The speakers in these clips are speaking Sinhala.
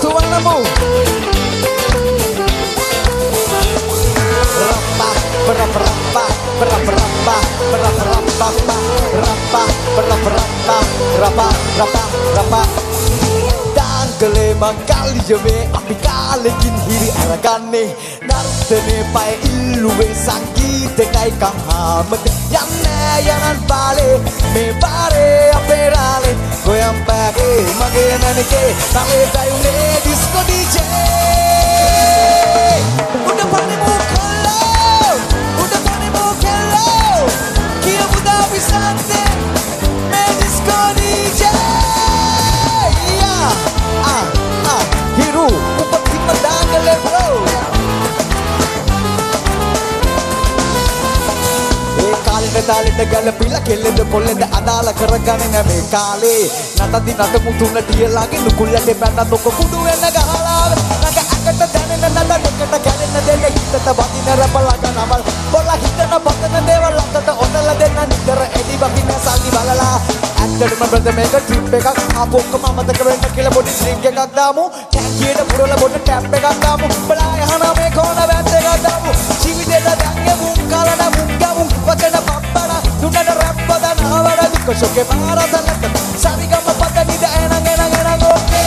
suaramu. Rapa, berapa, berapa, rapa. Dangale mangali jawe api kalekin hiri aragane nartane pae illuwe sangeete kai kahamat yanne yanan bale me bare aperale goyam pake mage nanike tale dayune disco DJ uda pane mukhallo kia muda bisante me disco DJ Hiru upati madangale bro Talita galapila kelenda polenda adala karagane na me kale natadi natamutuna diyalage nukullate banna tokko kudu enna gahala naga akata danena nada dekata galena dele hittata badina rapalaga namal bola hittana batana deval attata onala denna nidara edi bakina sagi balala ඇත්තටම බ්‍රදර් මේක ට්‍රිප් එකක් ආපු ඔක්කොම අමතක වෙන්න කියලා පොඩි ඩ්‍රින්ක් එකක් දාමු ටැංකියට පුරලා පොඩි ටැප් එකක් දාමු බලා යහනා මේ කෝන වැත් එකක් දාමු ජීවිතේට දැංගේ මුන් කාලන මුන් ගමුන් වචන පප්පන දුන්නට රැප් බදන අවර දුක ෂොකේ පාරතලක සරිගම පදනිද එනං ඕකේ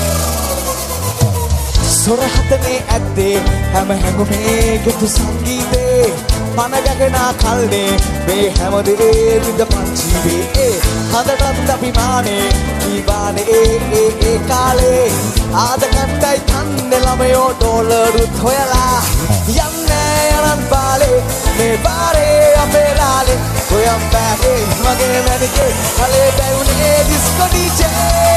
සොරහතනේ ඇද්දේ හැම හැඟුමේ ගෙතු සංගීතේ පනගගෙන කල්නේ මේ හැමදේ විඳ පංචීවේ හදටත් අභිමානේ කීවානේ ඒ කාලේ ආද කණ්ඩයි කන්නේ ළමයෝ ඩොලරුත් හොයලා යන්නේ යනන් බාලේ මේ බාරේ අපේ රාලේ ගොයම් බෑගේ මගේ මැනිකේ කලේ බැවුනේ ඩිස්කෝ ඩීජේ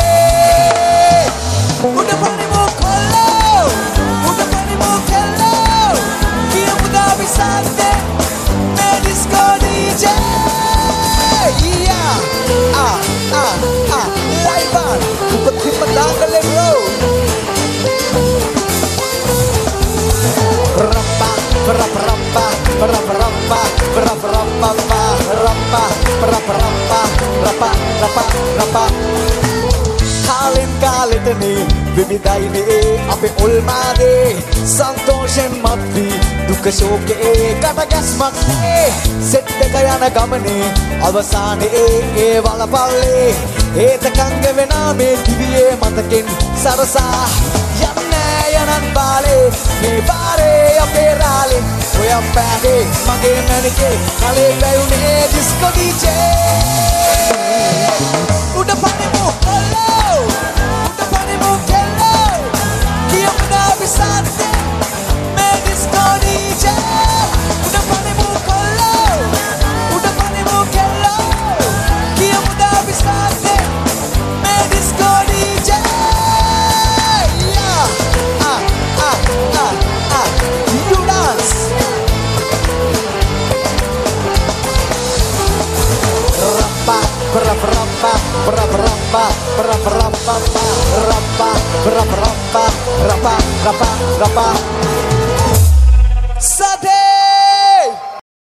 උඩ පනිමෝ කොල්ලෝ උඩ පනිමෝ කෙල්ලෝ කියමු දාවි සාන්දේ මේ disco DJ live on upati madangale bro rapa kalin kalitane විවිධයිනේ අපේ ඔල්මාදේ සන්තෝෂෙන් මත්වි දුක ශෝකේ කටගැස්මක් නේ සෙට් එක යන ගමනේ අවසානයේ ඒ වලපල්ලේ ඒතකංග වෙනා මේ දිවියේ මතකෙන් සරසා යන්නේ යනන් බාලේ මේ බාරේ අපේ රාලේ ඔයම් පෑගේ මගේ මැනිකේ කලේ බැයුනේ ඩිස්කෝ ඩීජේ උඩ පනිමු කොල්ලෝ උඩ පනිමු කෙල්ලෝ කියමු දාවි සාන්දේ මේ ඩිස්කෝ ඩීජේ උඩ පනිමු කොල්ලෝ උඩ පනිමු කෙල්ලෝ කියමු දාවි සාන්දේ මේ disco DJ you dance rapa